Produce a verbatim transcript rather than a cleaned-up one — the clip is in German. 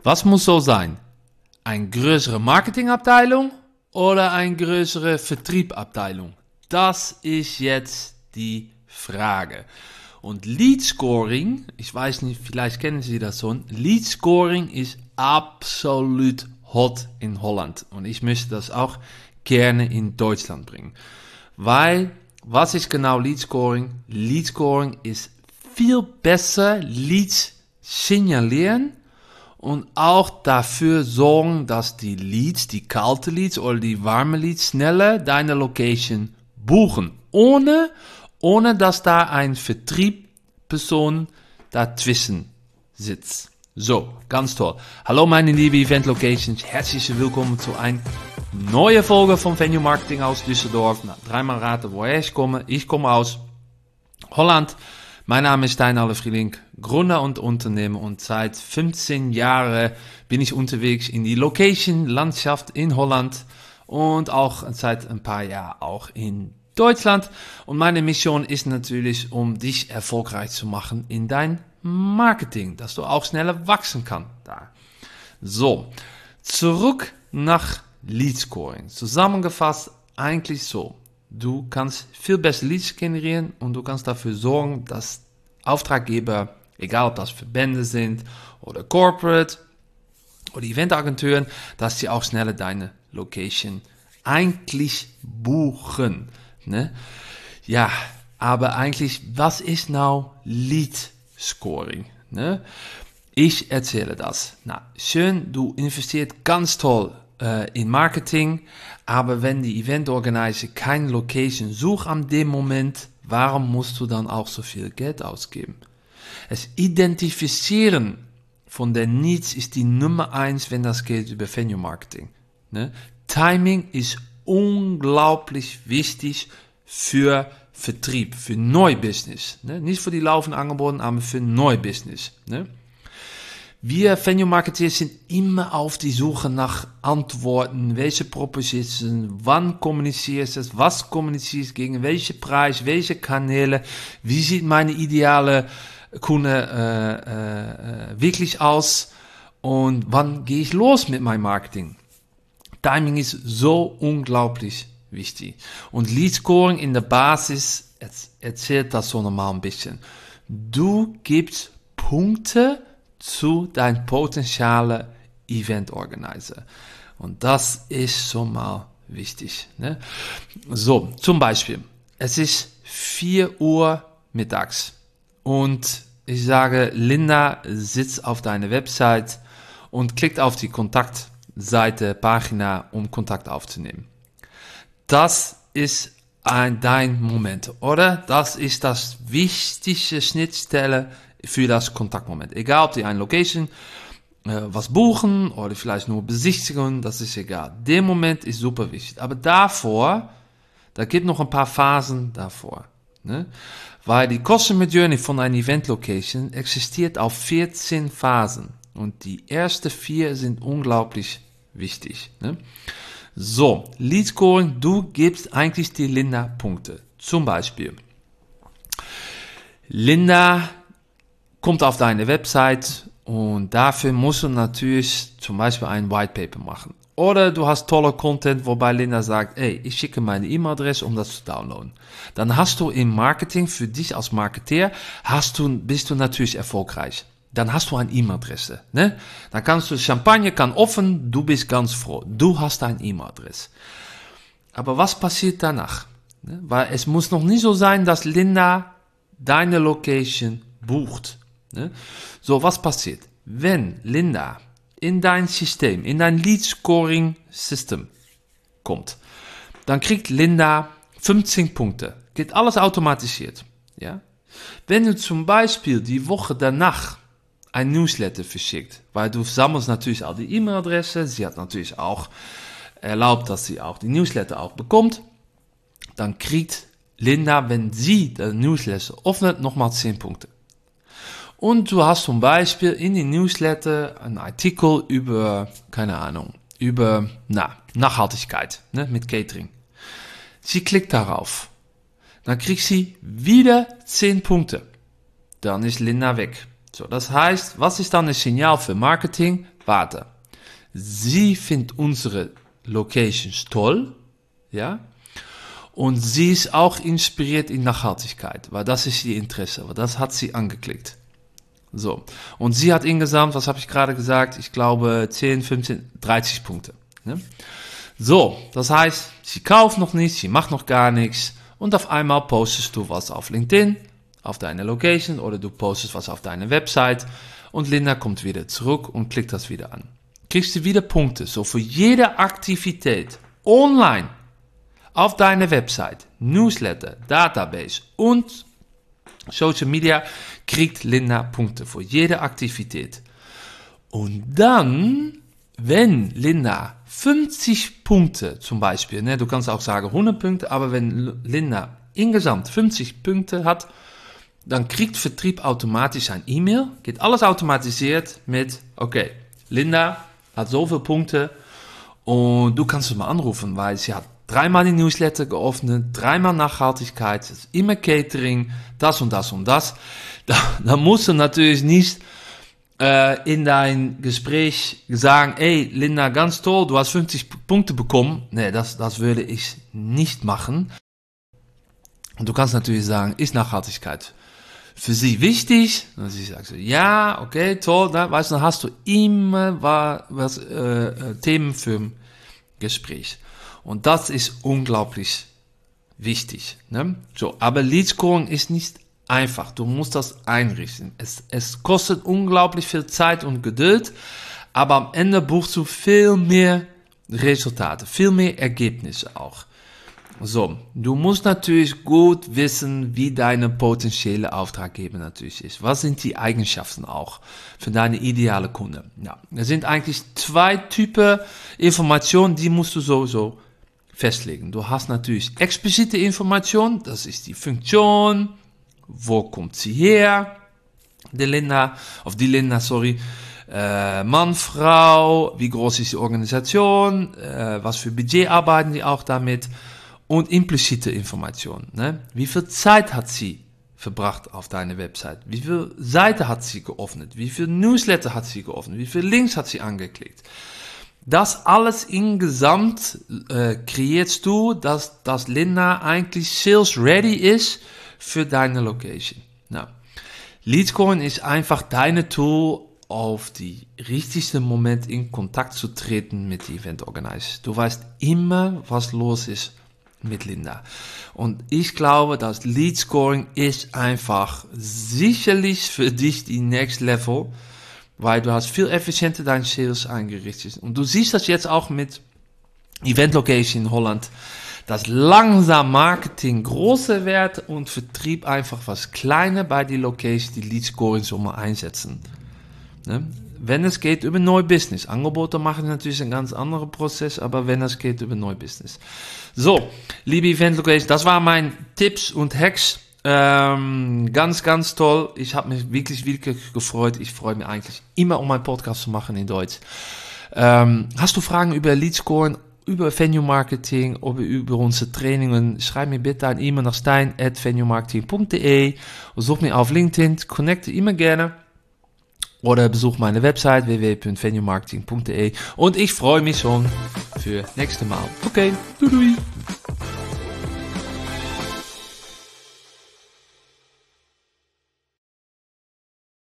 Was muss so sein? Eine größere Marketingabteilung oder eine größere Vertriebabteilung? Das ist jetzt die Frage. Und Lead Scoring, ich weiß nicht, vielleicht kennen Sie das schon, Lead Scoring ist absolut hot in Holland. Und ich möchte das auch gerne in Deutschland bringen. Weil, was ist genau Lead Scoring? Lead Scoring ist viel besser Leads signalieren und auch dafür sorgen, dass die Leads, die kalte Leads oder die warme Leads schneller deine Location buchen. Ohne, ohne dass da ein Vertriebsperson dazwischen sitzt. So, ganz toll. Hallo meine liebe Event Locations, herzlich willkommen zu einer neuen Folge von Venue Marketing aus Düsseldorf. Na, dreimal raten, woher ich komme. Ich komme aus Holland. Mein Name ist Stijn Alle-Vrielink, Gründer und Unternehmer und seit fünfzehn Jahren bin ich unterwegs in die Location-Landschaft in Holland und auch seit ein paar Jahren auch in Deutschland. Und meine Mission ist natürlich, um dich erfolgreich zu machen in dein Marketing, dass du auch schneller wachsen kannst. Da. So, zurück nach Lead Scoring. Zusammengefasst eigentlich so. Du kannst viel besser Leads generieren und du kannst dafür sorgen, dass Auftraggeber, egal ob das Verbände sind oder Corporate oder Eventagenturen, dass sie auch schneller deine Location eigentlich buchen. Ne? Ja, aber eigentlich, was ist now Lead Scoring? Ne? Ich erzähle das. Na, schön, du investiert ganz toll äh, in Marketing, aber wenn die Event-Organizer keine Location sucht an dem Moment, warum musst du dann auch so viel Geld ausgeben? Das Identifizieren von den Needs ist die Nummer eins, wenn das geht über Venue Marketing. Ne? Timing ist unglaublich wichtig für Vertrieb, für Neubusiness. Ne? Nicht für die laufenden Angebote, aber für Neubusiness. Ne? Wir Venue Marketeers sind immer auf die Suche nach Antworten, welche Propositionen, wann kommunizierst du es, was kommunizierst du, gegen welche Preis, welche Kanäle, wie sieht meine ideale Kunde äh, äh, wirklich aus und wann gehe ich los mit meinem Marketing. Timing ist so unglaublich wichtig. Und Lead Scoring in der Basis erzählt das so normal ein bisschen. Du gibst Punkte zu deinem potenziellen Event-Organizer. Und das ist schon mal wichtig. Ne? So, zum Beispiel, es ist vier Uhr mittags und ich sage, Linda sitzt auf deiner Website und klickt auf die Kontaktseite, Pagina, um Kontakt aufzunehmen. Das ist ein, dein Moment, oder? Das ist das wichtigste Schnittstelle für das Kontaktmoment. Egal, ob die eine Location äh, was buchen oder vielleicht nur besichtigen, das ist egal. Der Moment ist super wichtig. Aber davor, da gibt noch ein paar Phasen davor. Ne? Weil die Customer Journey von einer Event Location existiert auf vierzehn Phasen. Und die ersten vier sind unglaublich wichtig. Ne? So, Lead Scoring, du gibst eigentlich die Linda Punkte. Zum Beispiel, Linda kommt auf deine Website und dafür musst du natürlich zum Beispiel ein White Paper machen. Oder du hast tolle Content, wobei Linda sagt, ey, ich schicke meine E-Mail-Adresse, um das zu downloaden. Dann hast du im Marketing, für dich als Marketeer, hast du, bist du natürlich erfolgreich. Dann hast du eine E-Mail-Adresse. Ne? Dann kannst du, Champagner kann offen, du bist ganz froh. Du hast eine E-Mail-Adresse. Aber was passiert danach? Ne? Weil es muss noch nicht so sein, dass Linda deine Location bucht. Ne? So, was passiert? Wenn Linda in dein System, in dein Lead Scoring System kommt, dann kriegt Linda fünfzehn Punkte. Geht alles automatisiert. Ja? Wenn du zum Beispiel die Woche danach ein Newsletter verschickt, weil du sammelst natürlich auch die E-Mail-Adresse, sie hat natürlich auch erlaubt, dass sie auch die Newsletter auch bekommt, dann kriegt Linda, wenn sie den Newsletter öffnet, nochmal zehn Punkte. Und du hast zum Beispiel in die Newsletter einen Artikel über, keine Ahnung, über na, Nachhaltigkeit, ne, mit Catering. Sie klickt darauf. Dann kriegt sie wieder zehn Punkte. Dann ist Linda weg. So, das heißt, was ist dann ein Signal für Marketing? Warte, sie findet unsere Locations toll, ja, und sie ist auch inspiriert in Nachhaltigkeit, weil das ist ihr Interesse, weil das hat sie angeklickt. So, und sie hat insgesamt, was habe ich gerade gesagt, ich glaube zehn, fünfzehn, dreißig Punkte. Ne? So, das heißt, sie kauft noch nichts, sie macht noch gar nichts und auf einmal postest du was auf LinkedIn, auf deine Location oder du postest was auf deine Website und Linda kommt wieder zurück und klickt das wieder an. Kriegst du wieder Punkte, so für jede Aktivität online auf deine Website, Newsletter, Database und Social Media kriegt Linda Punkte für jede Aktivität. Und dann, wenn Linda fünfzig Punkte zum Beispiel, ne, du kannst auch sagen hundert Punkte, aber wenn Linda insgesamt fünfzig Punkte hat, dann kriegt Vertrieb automatisch ein E-Mail, geht alles automatisiert mit, okay, Linda hat zoveel Punkte und du kannst sie mal anrufen, weil sie hat dreimal die Newsletter geöffnet, dreimal Nachhaltigkeit, immer Catering, das und das und das. Da, da musst du natürlich nicht äh, in dein Gespräch sagen, ey Linda, ganz toll, du hast fünfzig Punkte bekommen. Nee, das, das würde ich nicht machen. Und du kannst natürlich sagen, ist Nachhaltigkeit für sie wichtig? Und sie sagt so, ja, okay, toll, da, weißt du, dann hast du immer was, äh, Themen für ein Gespräch. Und das ist unglaublich wichtig. Ne? So, aber Lead Scoring ist nicht einfach. Du musst das einrichten. Es, es kostet unglaublich viel Zeit und Geduld, aber am Ende buchst du viel mehr Resultate, viel mehr Ergebnisse auch. So, du musst natürlich gut wissen, wie deine potenzielle Auftraggeber natürlich ist. Was sind die Eigenschaften auch für deine ideale Kunde? Ja, es sind eigentlich zwei Typen Informationen, die musst du sowieso festlegen. Du hast natürlich explizite Informationen, das ist die Funktion, wo kommt sie her, die Linda, auf die Linda, sorry, äh, Mann, Frau, wie groß ist die Organisation, äh, was für Budget arbeiten die auch damit und implizite Informationen. Ne? Wie viel Zeit hat sie verbracht auf deine Website? Wie viele Seiten hat sie geöffnet? Wie viele Newsletter hat sie geöffnet? Wie viele Links hat sie angeklickt? Das alles insgesamt äh, kreierst du, dass, dass Linda eigentlich sales ready ist für deine Location. Nou, Lead Scoring ist einfach deine Tool, auf die richtigste Moment in Kontakt zu treten mit Event Organizer. Du weißt immer, was los ist mit Linda. Und ich glaube, dass Lead Scoring ist einfach sicherlich für dich die Next Level, weil du hast viel effizienter dein Sales eingerichtet. Und du siehst das jetzt auch mit Event Location in Holland, dass langsam Marketing großer wird und Vertrieb einfach was kleiner bei die Location, die Lead Scoring so mal einsetzen. Ne? Wenn es geht über Neubusiness. Angebote machen natürlich einen ganz anderen Prozess, aber wenn es geht über Neubusiness. So, liebe Event Location, das waren meine Tipps und Hacks. Ähm, ganz, ganz toll. Ich habe mich wirklich, wirklich gefreut. Ich freue mich eigentlich immer, um meinen Podcast zu machen in Deutsch. Ähm, hast du Fragen über Lead Scoring, über Venue Marketing oder über unsere Trainingen? Schreib mir bitte ein E-Mail nach stein at venue marketing punkt de und such mich auf LinkedIn. Connecte immer gerne. Oder besuch meine Website w w w punkt venue marketing punkt de und ich freue mich schon für nächste Mal. Okay, doei doei.